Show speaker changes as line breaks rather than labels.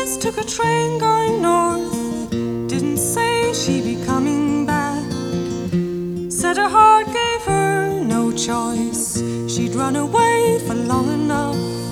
just took a train going north. Didn't say she'd be coming back. Said her heart gave her no choice. She'd run away for long enough.